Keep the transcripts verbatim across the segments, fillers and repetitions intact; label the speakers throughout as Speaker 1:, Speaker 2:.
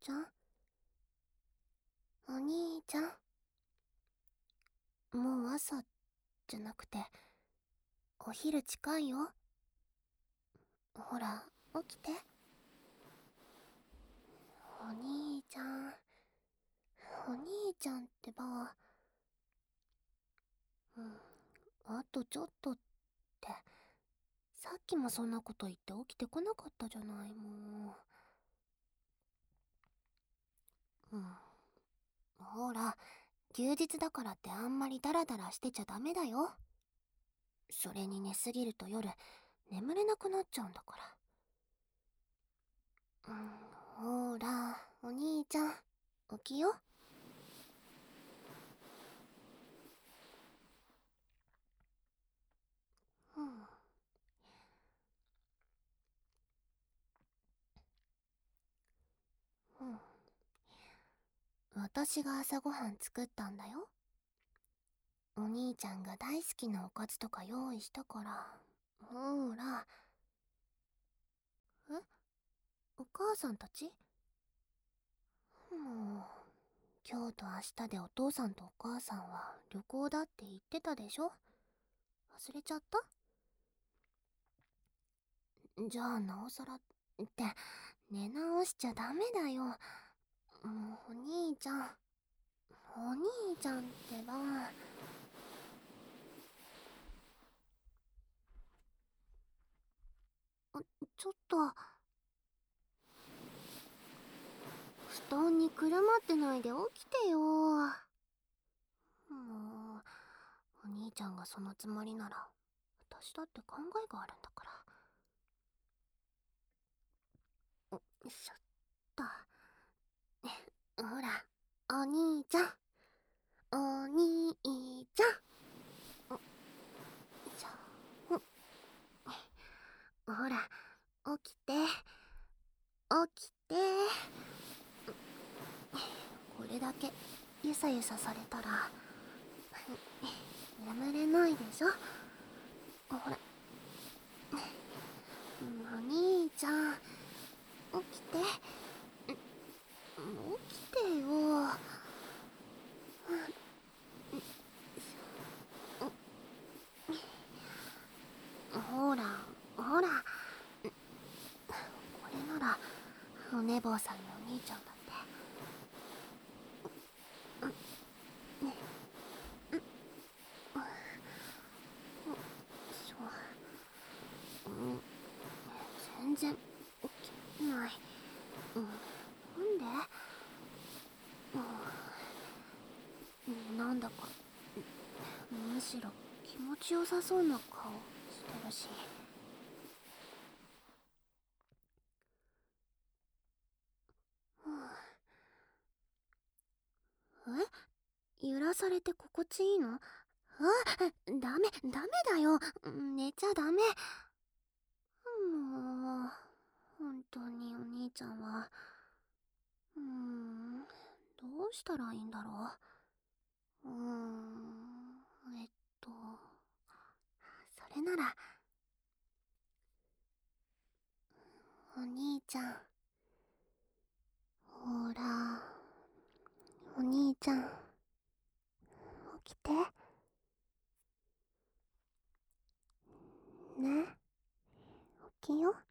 Speaker 1: ちゃん、お兄ちゃん。もう朝じゃなくてお昼近いよ。ほら起きて。お兄ちゃん、お兄ちゃんってば。うん、あとちょっとって、さっきもそんなこと言って起きてこなかったじゃない。もう、うん、ほら、休日だからってあんまりダラダラしてちゃダメだよ。それに寝すぎると夜眠れなくなっちゃうんだから。うん、ほらお兄ちゃん、起きよ。うん、うん、私が朝ごはん作ったんだよ。お兄ちゃんが大好きなおかずとか用意したから。ほら。え、お母さんたち？もう、今日と明日でお父さんとお母さんは旅行だって言ってたでしょ。忘れちゃった？じゃあなおさらって、寝直しちゃダメだよ。もうお兄ちゃん、お兄ちゃんってば。あ、ちょっと、布団にくるまってないで起きてよ。もう、お兄ちゃんがそのつもりなら私だって考えがあるんだから。よいしょっと。ほら、お兄ちゃん、お兄ちゃん。よいしょ。ほら、起きて、起きて。これだけゆさゆさされたら眠れないでしょ。ほら、お兄ちゃん、起きて。起きてよ。ほら、ほら。これならお寝坊さんのお兄ちゃんだって。そう、うん、全然起きない。うん、なんで？うん、なんだかむしろ気持ちよさそうな顔してるし。え、揺らされて心地いいの？あ、ダメ、ダメだよ。寝ちゃダメ。もう、本当にお兄ちゃんは、うーん、どうしたらいいんだろう。うーん、えっと、それなら、お兄ちゃん、ほら、お兄ちゃん、起きて。ね、起きよ。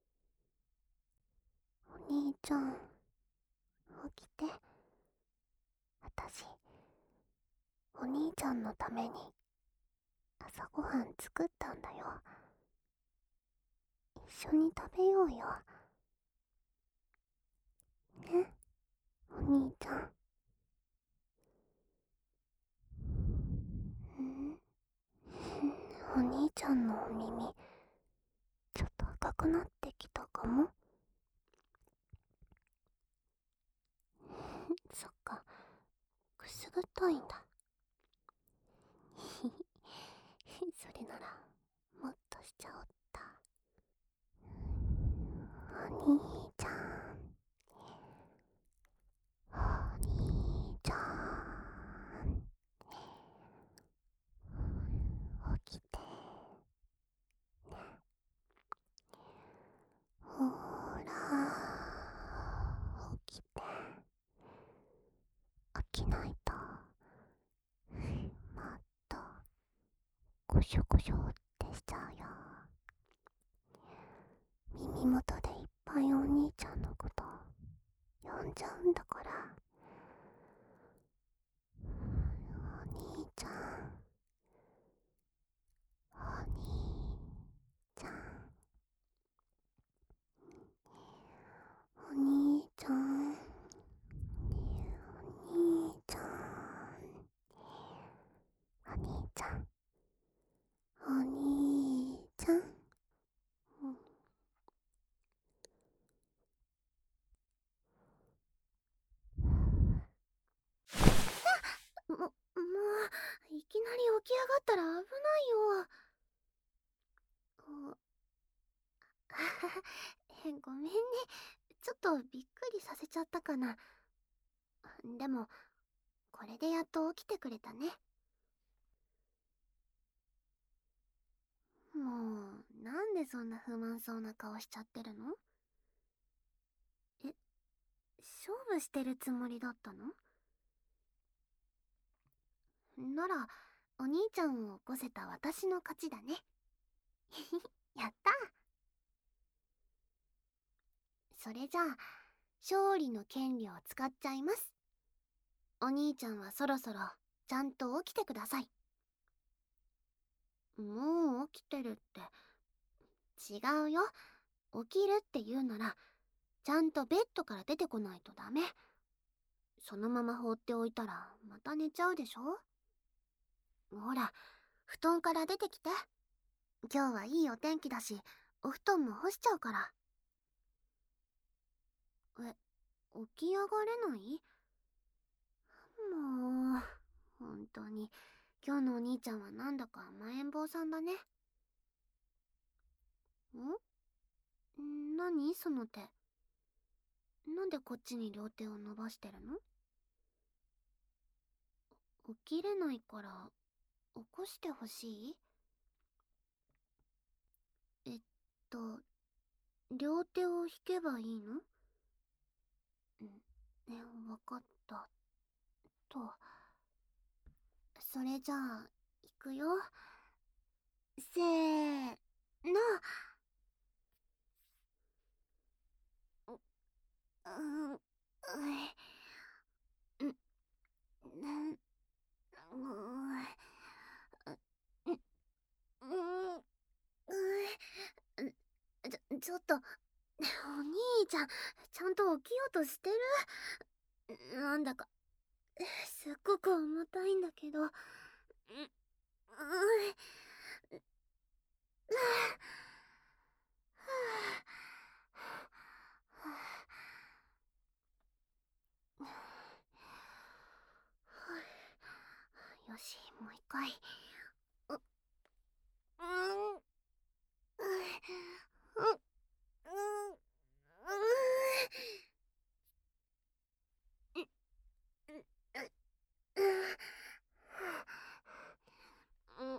Speaker 1: お兄ちゃん、起きて。私、お兄ちゃんのために朝ごはん作ったんだよ。一緒に食べようよ。ね、お兄ちゃん。ん、お兄ちゃんのお耳、ちょっと赤くなってきたかも。そっか、くすぐったいんだ。それならもっとしちゃおった。お兄ちゃん、お兄ちゃん、起きて。ほら、起きて。 こしょこしょってしちゃうよ。耳元でいっぱいお兄ちゃんのこと呼んじゃうんだから。お兄ちゃん、お兄ちゃん、お兄ちゃん、お兄ちゃん、お兄ちゃん、お兄ちゃん。も、もう、いきなり起き上がったら危ないよ。こうごめんね。ちょっとびっくりさせちゃったかな。でも、これでやっと起きてくれたね。もう、なんでそんな不満そうな顔しちゃってるの？え、勝負してるつもりだったの？なら、お兄ちゃんを起こせた私の勝ちだね。やったー。それじゃあ、勝利の権利を使っちゃいます。お兄ちゃんはそろそろ、ちゃんと起きてください。もう起きてるって。違うよ。起きるって言うなら、ちゃんとベッドから出てこないとダメ。そのまま放っておいたら、また寝ちゃうでしょ？ほら、布団から出てきて。今日はいいお天気だし、お布団も干しちゃうから。え、起き上がれない？もう、本当に、今日のお兄ちゃんはなんだか甘えん坊さんだね。ん？何その手。なんでこっちに両手を伸ばしてるの？起きれないから、起こしてほしい？えっと、両手を引けばいいの？んね、わかった。と。それじゃあ、いくよ。せーの。う、うん、う、うん、なん、もう、う、うん、うん、ちょ、ちょっと、お兄ちゃん、ちゃんと起きようとしてる？なんだか、すっごく重たいんだけど。うん、うん、よし、もう一回。う、うん、うん、うん、うん、うん、うん、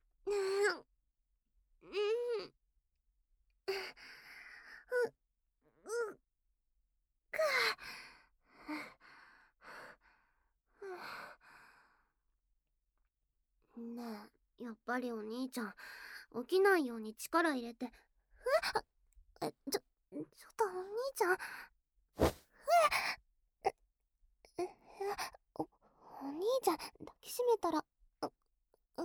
Speaker 1: ねえ、やっぱりお兄ちゃん、起きないように力入れて。え、ちょ、ちょっとお兄ちゃん。え、え、お、お兄ちゃん、抱きしめたら、う、う、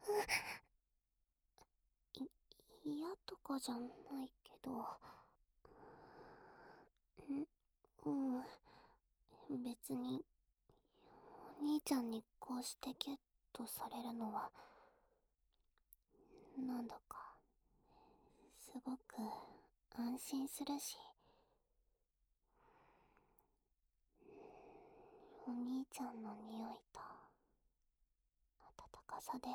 Speaker 1: い、嫌とかじゃないけど。ん、うん、別に、お兄ちゃんにこうしてギュッとされるのは、なんだか、すごく安心するし、お兄ちゃんの匂いと、温かさで、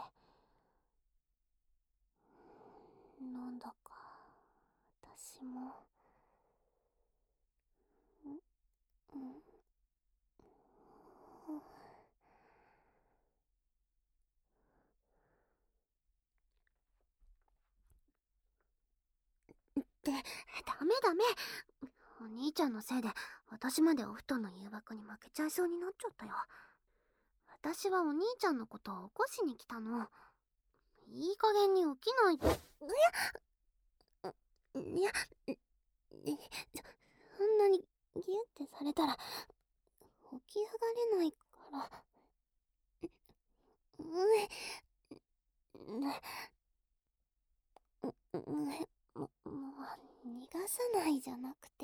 Speaker 1: なんだか、私も、ん、うん、って、ダメダメ。お兄ちゃんのせいで、私までお布団の誘惑に負けちゃいそうになっちゃったよ。私はお兄ちゃんのことを起こしに来たの。 いい加減に起きないと。いや、そんなにギュってされたら起き上がれないから。ううううも、もう、逃がさないじゃなくて。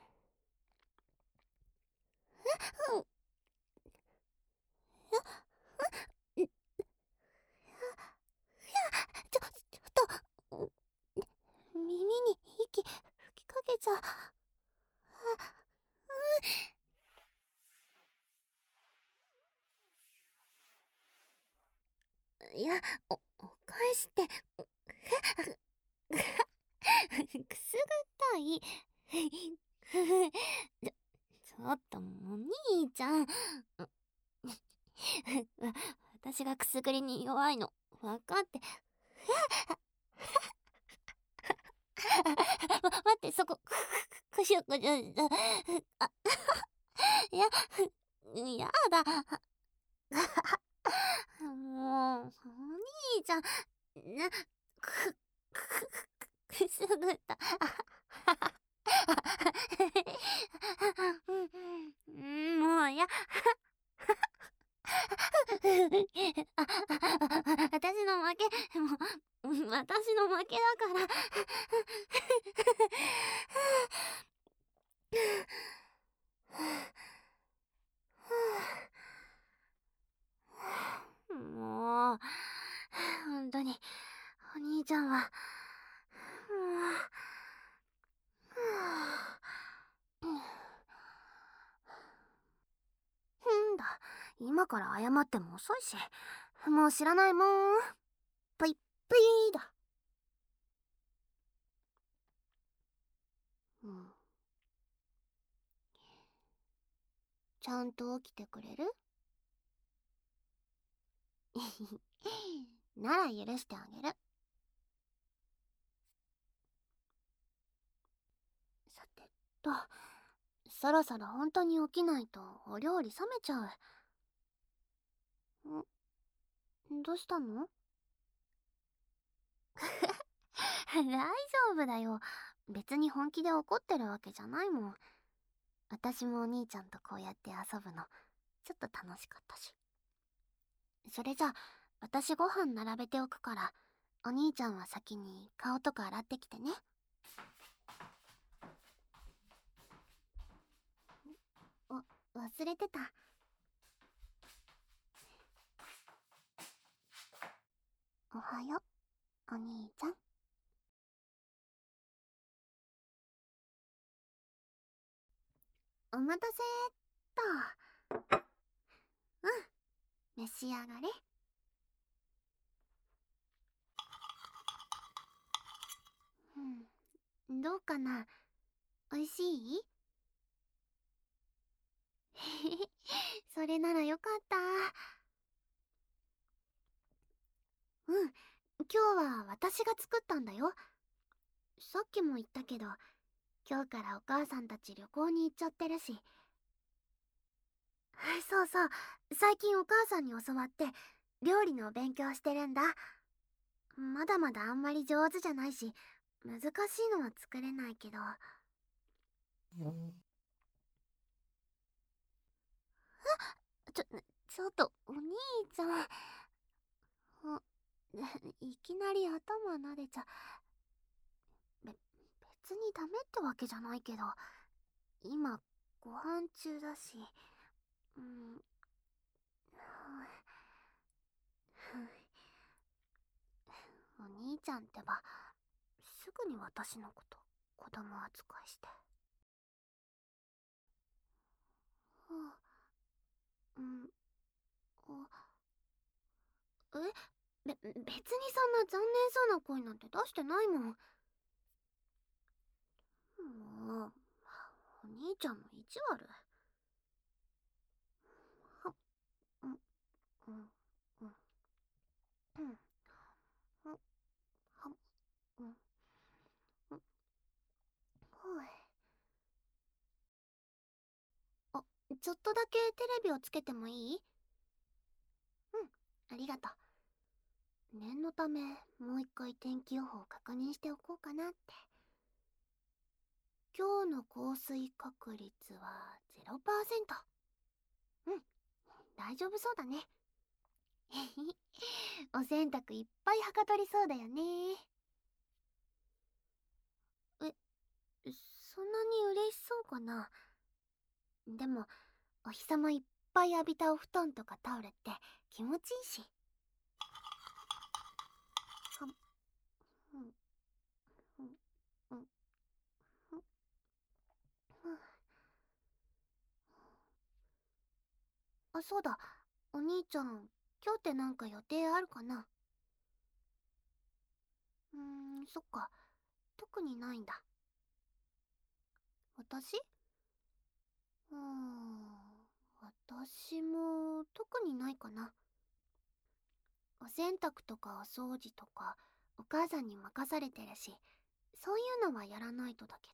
Speaker 1: うん、ちょ、ちょっと、耳に息吹きかけちゃ。いや、お、お返しって、くすぐったい。ちょ、ちょっともう兄ちゃん。私がくすぐりに弱いの分かって。ま、待って、そこ、くしゅくしゅ、あ、いや、やだ。もう、お兄ちゃん、な、く、く、くすぐった。うん、もう、いや。あ、私の負け、もう、私の負けだから。もう、本当に、お兄ちゃんは、もう、んだ、今から謝っても遅いし、もう知らないもん。ぷいぷいだ。うん。ちゃんと起きてくれる？なら許してあげる。さてと、そろそろ本当に起きないとお料理冷めちゃう。ん、どうしたの？大丈夫だよ。別に本気で怒ってるわけじゃないもん。私もお兄ちゃんとこうやって遊ぶの、ちょっと楽しかったし。それじゃ、私ご飯並べておくから、お兄ちゃんは先に顔とか洗ってきてね。お、忘れてた。おはよう、お兄ちゃん。お待たせーっと。うん、召し上がれ。うん、どうかな？おいしい？それならよかった。うん、今日は私が作ったんだよ。さっきも言ったけど、今日からお母さんたち旅行に行っちゃってるし。そうそう、最近お母さんに教わって料理の勉強してるんだ。まだまだあんまり上手じゃないし、難しいのは作れないけど。ちょ、ちょっとお兄ちゃん。あ、いきなり頭撫でちゃ。べ、別にダメってわけじゃないけど、今ご飯中だし。うん。お兄ちゃんってば、すぐに私のこと子供扱いして。あ、うん、あ、え、べ、別にそんな残念そうな声なんて出してないもん。もう、お兄ちゃんの意地悪。は、うん、うん、うん、うん、は、うん、うん、ほい。あ、ちょっとだけテレビをつけてもいい？うん、ありがとう。 念のためもう一回天気予報を確認しておこうかなって。今日の降水確率はゼロパーセント。うん、大丈夫そうだね。お洗濯いっぱいはかどりそうだよね。え、そんなに嬉しそうかな。でも、お日様いっぱい浴びたお布団とかタオルって気持ちいいし。はん、うん、うん、うん、うん、うん。あ、そうだ。お兄ちゃん、今日ってなんか予定あるかな？うーん、そっか。特にないんだ。私？うーん、私も特にないかな。お洗濯とかお掃除とかお母さんに任されてるし、そういうのはやらないとだけ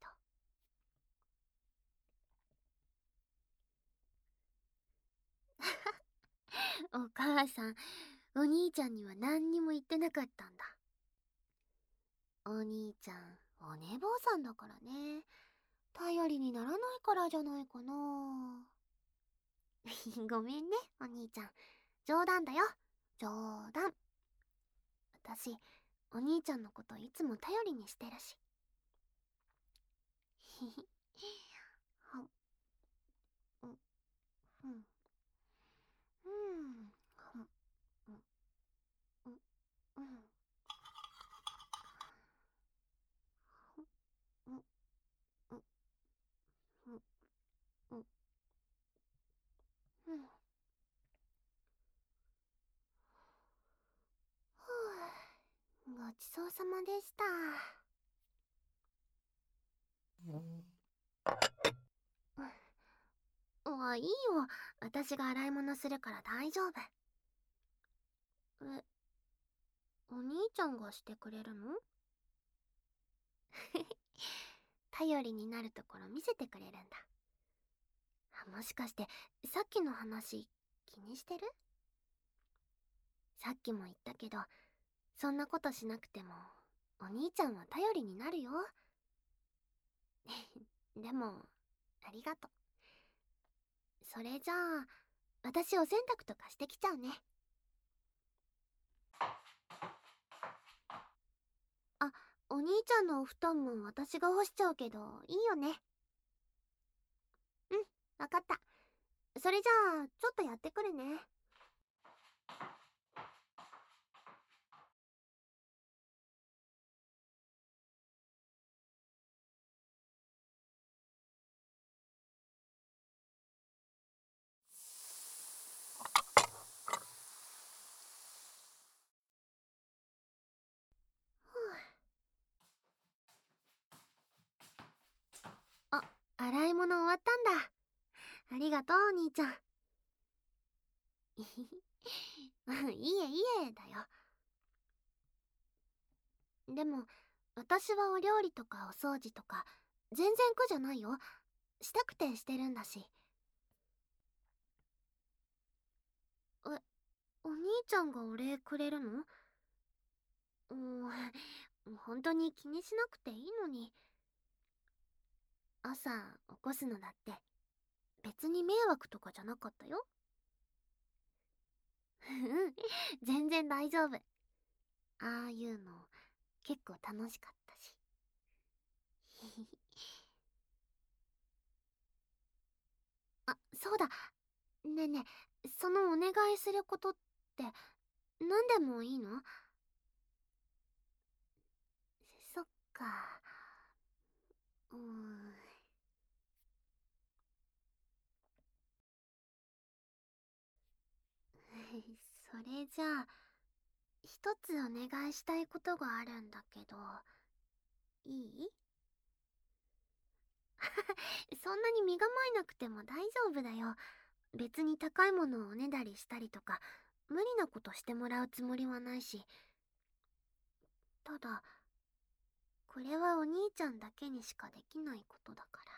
Speaker 1: ど。お母さん、お兄ちゃんには何にも言ってなかったんだ。お兄ちゃん、お寝坊さんだからね。頼りにならないからじゃないかな。ごめんね、お兄ちゃん。冗談だよ。冗談。私、お兄ちゃんのこといつも頼りにしてるし。ひひ。はん、うん、うん、うん、はん、うん、うん、うん、うん、うん、うん、うん、うん。ふぅ、ごちそうさまでした。うん、あ、いいよ。私が洗い物するから大丈夫。え、お兄ちゃんがしてくれるの？頼りになるところ見せてくれるんだ。あ、もしかしてさっきの話気にしてる？さっきも言ったけど、そんなことしなくてもお兄ちゃんは頼りになるよ。でも、ありがとう。それじゃあ、私お洗濯とかしてきちゃうね。あ、お兄ちゃんのお布団も私が干しちゃうけど、いいよね。うん、わかった。それじゃあ、ちょっとやってくるね。ふぅ。あ、洗い物終わったんだ。ありがとう、お兄ちゃん。いえいえ、だよ。でも、私はお料理とかお掃除とか、全然苦じゃないよ。したくてしてるんだし。え、お兄ちゃんがお礼くれるの？うん、本当に気にしなくていいのに。朝起こすのだって別に迷惑とかじゃなかったよ。うん、全然大丈夫。ああいうの結構楽しかったし。あ、そうだ。ねえねえ、そのお願いすることって何でもいいの？そっか。うーん。それじゃあ、一つお願いしたいことがあるんだけど、いい？そんなに身構えなくても大丈夫だよ。別に高いものをおねだりしたりとか、無理なことしてもらうつもりはないし。ただ、これはお兄ちゃんだけにしかできないことだから。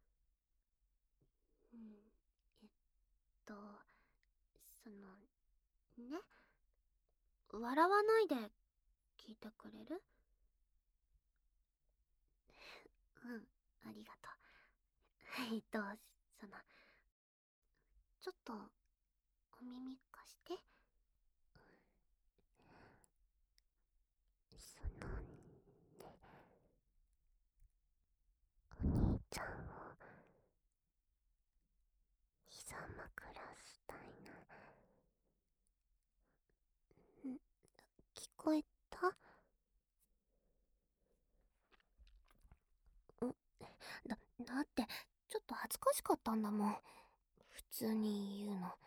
Speaker 1: うん、えっと、その、ね、 笑わないで聞いてくれる？うん、ありがとう。えっと、その、ちょっと、お耳貸して。その、お兄ちゃんを、膝枕したいな。ん、聞こえた？んだ、だって、ちょっと恥ずかしかったんだもん。普通に言うの。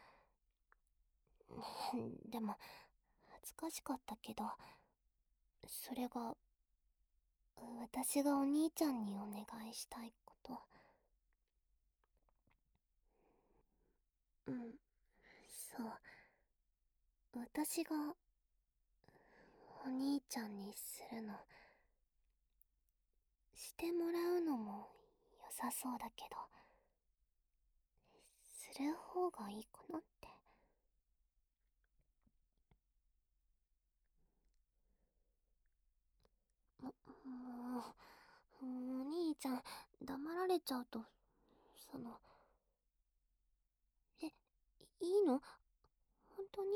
Speaker 1: でも、恥ずかしかったけど、それが、私がお兄ちゃんにお願いしたいこと。うん、そう。私が、お兄ちゃんにするの、してもらうのも良さそうだけど、する方がいいかなって。も、もう、お兄ちゃん、黙られちゃうと、その、え、いいの？本当に？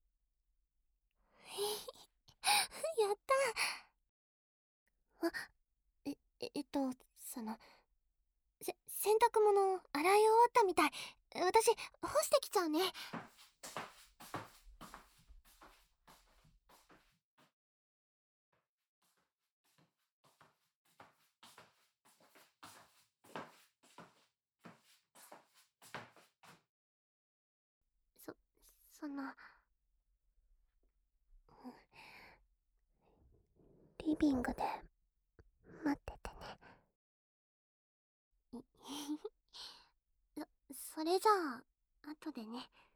Speaker 1: やった。あ、え、ええっと、その、せ、洗濯物洗い終わったみたい。私、干してきちゃうね。そ、その、リビングで待っててね。そ、それじゃあ、後でね。